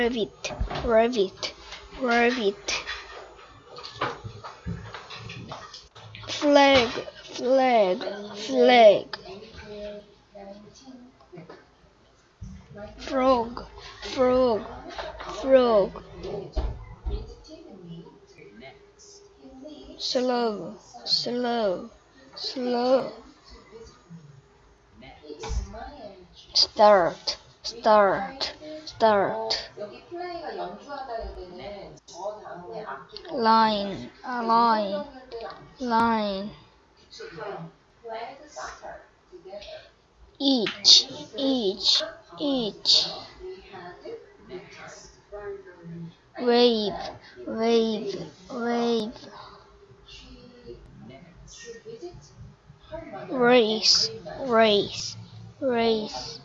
rabbit, rabbit, rabbit. Flag, flag, flag. Frog, frog, frog. Slow, slow, slow. Start, start, start. Line, line, line. Each, each, each. Wave, wave, wave. Race, race, race.